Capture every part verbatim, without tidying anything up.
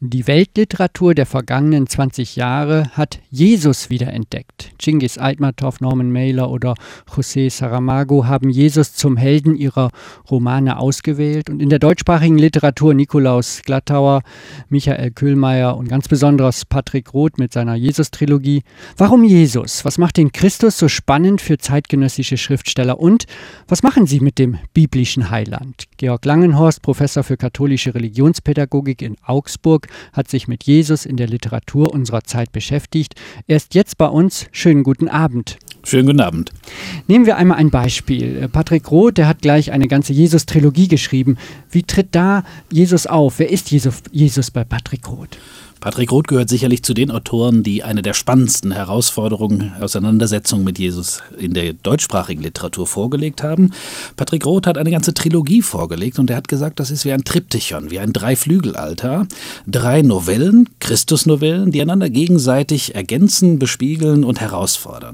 Die Weltliteratur der vergangenen zwanzig Jahre hat Jesus wiederentdeckt. Cengiz Aitmatov, Norman Mailer oder José Saramago haben Jesus zum Helden ihrer Romane ausgewählt. Und in der deutschsprachigen Literatur Nikolaus Glattauer, Michael Köhlmeier und ganz besonders Patrick Roth mit seiner Jesus-Trilogie. Warum Jesus? Was macht den Christus so spannend für zeitgenössische Schriftsteller? Und was machen sie mit dem biblischen Heiland? Georg Langenhorst, Professor für katholische Religionspädagogik in Augsburg, hat sich mit Jesus in der Literatur unserer Zeit beschäftigt. Er ist jetzt bei uns. Schönen guten Abend. Schönen guten Abend. Nehmen wir einmal ein Beispiel. Patrick Roth, der hat gleich eine ganze Jesus-Trilogie geschrieben. Wie tritt da Jesus auf? Wer ist Jesus, Jesus bei Patrick Roth? Patrick Roth gehört sicherlich zu den Autoren, die eine der spannendsten Herausforderungen, Auseinandersetzungen mit Jesus in der deutschsprachigen Literatur vorgelegt haben. Patrick Roth hat eine ganze Trilogie vorgelegt und er hat gesagt, das ist wie ein Triptychon, wie ein Dreiflügelaltar. Drei Novellen, Christusnovellen, die einander gegenseitig ergänzen, bespiegeln und herausfordern.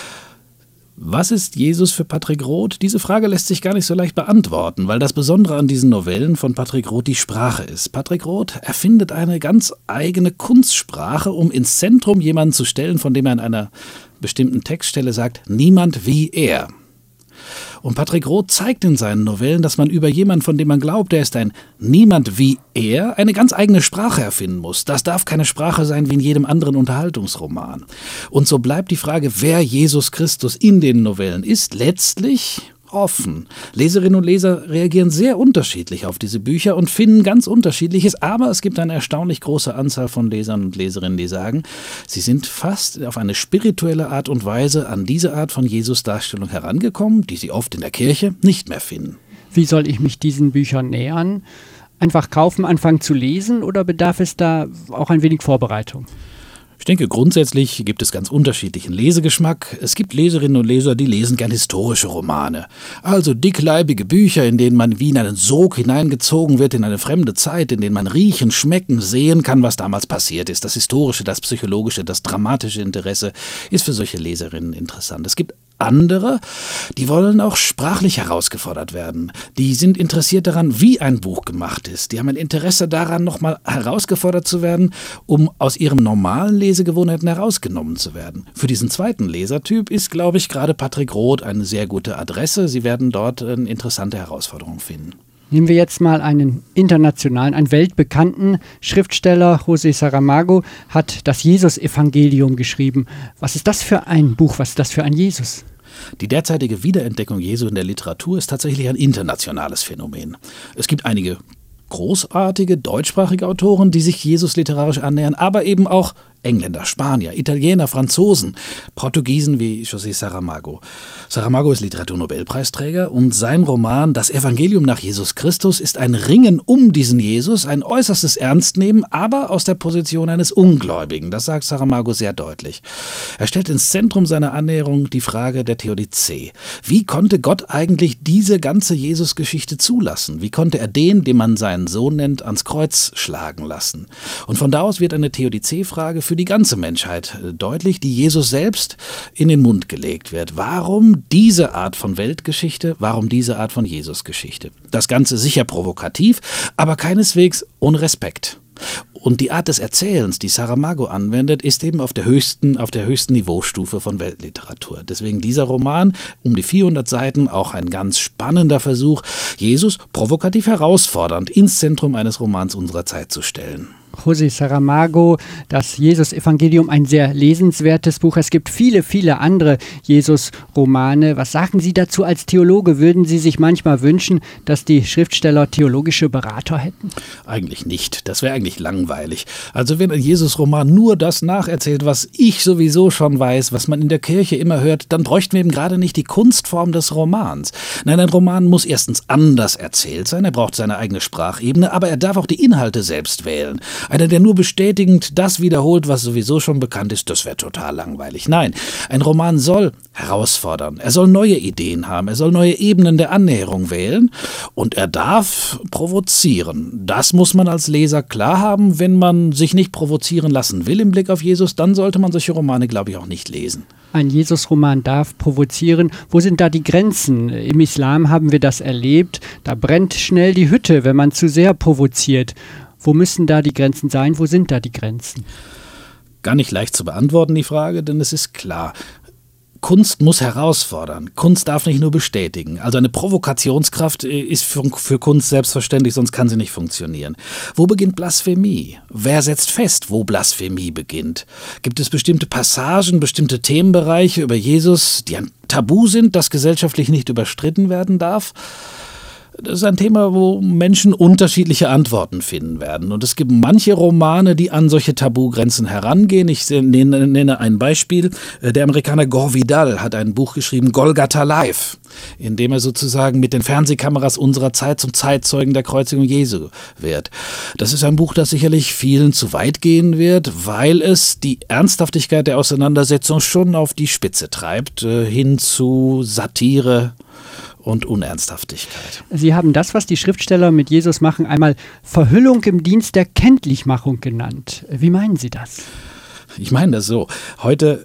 Was ist Jesus für Patrick Roth? Diese Frage lässt sich gar nicht so leicht beantworten, weil das Besondere an diesen Novellen von Patrick Roth die Sprache ist. Patrick Roth erfindet eine ganz eigene Kunstsprache, um ins Zentrum jemanden zu stellen, von dem er in einer bestimmten Textstelle sagt, niemand wie er. Und Patrick Roth zeigt in seinen Novellen, dass man über jemanden, von dem man glaubt, er ist ein Niemand wie er, eine ganz eigene Sprache erfinden muss. Das darf keine Sprache sein wie in jedem anderen Unterhaltungsroman. Und so bleibt die Frage, wer Jesus Christus in den Novellen ist, letztlich offen. Leserinnen und Leser reagieren sehr unterschiedlich auf diese Bücher und finden ganz Unterschiedliches, aber es gibt eine erstaunlich große Anzahl von Lesern und Leserinnen, die sagen, sie sind fast auf eine spirituelle Art und Weise an diese Art von Jesus-Darstellung herangekommen, die sie oft in der Kirche nicht mehr finden. Wie soll ich mich diesen Büchern nähern? Einfach kaufen, anfangen zu lesen oder bedarf es da auch ein wenig Vorbereitung? Ich denke, grundsätzlich gibt es ganz unterschiedlichen Lesegeschmack. Es gibt Leserinnen und Leser, die lesen gern historische Romane. Also dickleibige Bücher, in denen man wie in einen Sog hineingezogen wird, in eine fremde Zeit, in denen man riechen, schmecken, sehen kann, was damals passiert ist. Das historische, das psychologische, das dramatische Interesse ist für solche Leserinnen interessant. Es gibt andere, die wollen auch sprachlich herausgefordert werden. Die sind interessiert daran, wie ein Buch gemacht ist. Die haben ein Interesse daran, nochmal herausgefordert zu werden, um aus ihrem normalen Lesegewohnheiten herausgenommen zu werden. Für diesen zweiten Lesertyp ist, glaube ich, gerade Patrick Roth eine sehr gute Adresse. Sie werden dort eine interessante Herausforderung finden. Nehmen wir jetzt mal einen internationalen, einen weltbekannten Schriftsteller, José Saramago, hat das Jesus-Evangelium geschrieben. Was ist das für ein Buch? Was ist das für ein Jesus? Die derzeitige Wiederentdeckung Jesu in der Literatur ist tatsächlich ein internationales Phänomen. Es gibt einige großartige deutschsprachige Autoren, die sich Jesus literarisch annähern, aber eben auch Engländer, Spanier, Italiener, Franzosen, Portugiesen wie José Saramago. Saramago ist Literaturnobelpreisträger und sein Roman Das Evangelium nach Jesus Christus ist ein Ringen um diesen Jesus, ein äußerstes Ernstnehmen, aber aus der Position eines Ungläubigen. Das sagt Saramago sehr deutlich. Er stellt ins Zentrum seiner Annäherung die Frage der Theodizee. Wie konnte Gott eigentlich diese ganze Jesus-Geschichte zulassen? Wie konnte er den, den man seinen Sohn nennt, ans Kreuz schlagen lassen? Und von da aus wird eine Theodizee-Frage für die ganze Menschheit deutlich, die Jesus selbst in den Mund gelegt wird. Warum diese Art von Weltgeschichte? Warum diese Art von Jesusgeschichte? Das Ganze sicher provokativ, aber keineswegs ohne Respekt. Und die Art des Erzählens, die Saramago anwendet, ist eben auf der höchsten, auf der höchsten Niveaustufe von Weltliteratur. Deswegen dieser Roman, um die vierhundert Seiten, auch ein ganz spannender Versuch, Jesus provokativ herausfordernd ins Zentrum eines Romans unserer Zeit zu stellen. José Saramago, das Jesus-Evangelium, ein sehr lesenswertes Buch. Es gibt viele, viele andere Jesus-Romane. Was sagen Sie dazu als Theologe? Würden Sie sich manchmal wünschen, dass die Schriftsteller theologische Berater hätten? Eigentlich nicht. Das wäre eigentlich langweilig. Also wenn ein Jesus-Roman nur das nacherzählt, was ich sowieso schon weiß, was man in der Kirche immer hört, dann bräuchten wir eben gerade nicht die Kunstform des Romans. Nein, ein Roman muss erstens anders erzählt sein. Er braucht seine eigene Sprachebene, aber er darf auch die Inhalte selbst wählen. Einer, der nur bestätigend das wiederholt, was sowieso schon bekannt ist, das wäre total langweilig. Nein, ein Roman soll herausfordern. Er soll neue Ideen haben. Er soll neue Ebenen der Annäherung wählen. Und er darf provozieren. Das muss man als Leser klar haben. Wenn man sich nicht provozieren lassen will im Blick auf Jesus, dann sollte man solche Romane, glaube ich, auch nicht lesen. Ein Jesus-Roman darf provozieren. Wo sind da die Grenzen? Im Islam haben wir das erlebt. Da brennt schnell die Hütte, wenn man zu sehr provoziert. Wo müssen da die Grenzen sein? Wo sind da die Grenzen? Gar nicht leicht zu beantworten, die Frage, denn es ist klar. Kunst muss herausfordern. Kunst darf nicht nur bestätigen. Also eine Provokationskraft ist für, für Kunst selbstverständlich, sonst kann sie nicht funktionieren. Wo beginnt Blasphemie? Wer setzt fest, wo Blasphemie beginnt? Gibt es bestimmte Passagen, bestimmte Themenbereiche über Jesus, die ein Tabu sind, das gesellschaftlich nicht überstritten werden darf? Das ist ein Thema, wo Menschen unterschiedliche Antworten finden werden. Und es gibt manche Romane, die an solche Tabugrenzen herangehen. Ich nenne, nenne ein Beispiel. Der Amerikaner Gore Vidal hat ein Buch geschrieben, Golgatha Live, in dem er sozusagen mit den Fernsehkameras unserer Zeit zum Zeitzeugen der Kreuzigung Jesu wird. Das ist ein Buch, das sicherlich vielen zu weit gehen wird, weil es die Ernsthaftigkeit der Auseinandersetzung schon auf die Spitze treibt, hin zu Satire und Unernsthaftigkeit. Sie haben das, was die Schriftsteller mit Jesus machen, einmal Verhüllung im Dienst der Kenntlichmachung genannt. Wie meinen Sie das? Ich meine das so. Heute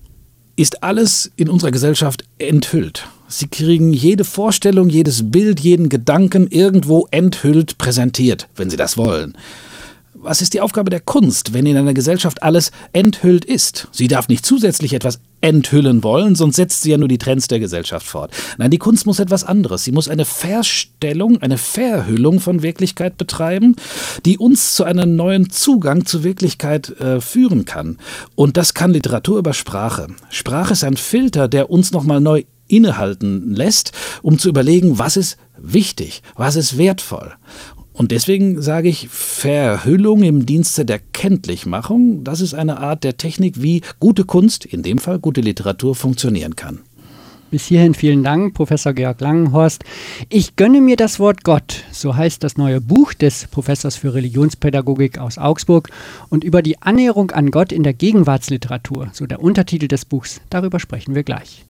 ist alles in unserer Gesellschaft enthüllt. Sie kriegen jede Vorstellung, jedes Bild, jeden Gedanken irgendwo enthüllt präsentiert, wenn Sie das wollen. Was ist die Aufgabe der Kunst, wenn in einer Gesellschaft alles enthüllt ist? Sie darf nicht zusätzlich etwas enthüllen wollen, sonst setzt sie ja nur die Trends der Gesellschaft fort. Nein, die Kunst muss etwas anderes. Sie muss eine Verstellung, eine Verhüllung von Wirklichkeit betreiben, die uns zu einem neuen Zugang zur Wirklichkeit äh, führen kann. Und das kann Literatur über Sprache. Sprache ist ein Filter, der uns nochmal neu innehalten lässt, um zu überlegen, was ist wichtig, was ist wertvoll. Und deswegen sage ich, Verhüllung im Dienste der Kenntlichmachung, das ist eine Art der Technik, wie gute Kunst, in dem Fall gute Literatur, funktionieren kann. Bis hierhin vielen Dank, Professor Georg Langenhorst. Ich gönne mir das Wort Gott, so heißt das neue Buch des Professors für Religionspädagogik aus Augsburg. Und über die Annäherung an Gott in der Gegenwartsliteratur, so der Untertitel des Buchs, darüber sprechen wir gleich.